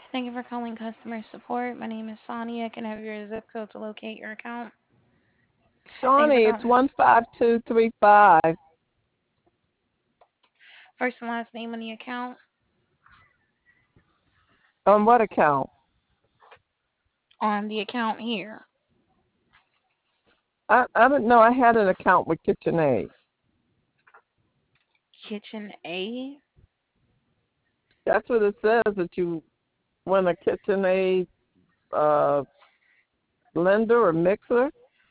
Thank you for calling customer support. My name is Sonia. Can I have your zip code to locate your account? Thank you for Shawnee, it's calling. 15235. First and last name on the account. On what account? On the account here. I didn't know I had an account with KitchenAid. Kitchen A. That's what it says, that you win a KitchenAid uh, blender or mixer.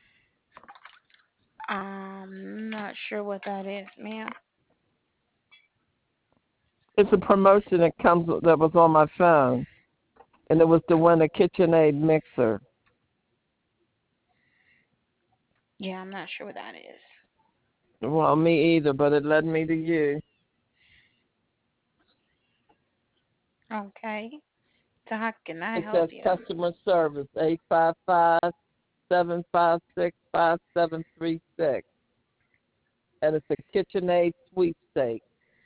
Not sure what that is, ma'am. It's a promotion that was on my phone, and it was to win a KitchenAid mixer. Yeah, I'm not sure what that is. Well, me either, but it led me to you. Okay. So how can I It help says you? customer service 855-756-5736, and it's a KitchenAid sweepstake.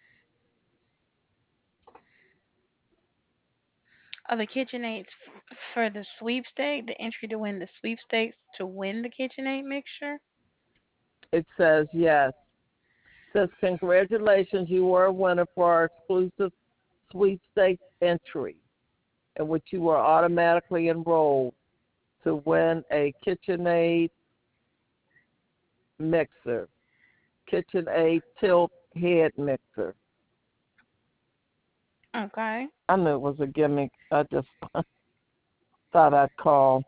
Oh, the KitchenAid for the sweepstake, the entry to win the sweepstakes to win the KitchenAid mixture. It says yes. It says congratulations, you were a winner for our exclusive sweepstakes entry, in which you were automatically enrolled to win a KitchenAid mixer, KitchenAid tilt head mixer. Okay. I knew it was a gimmick. I just thought I'd call.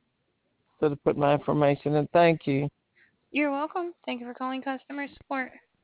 Should have put my information in. Thank you. You're welcome. Thank you for calling customer support.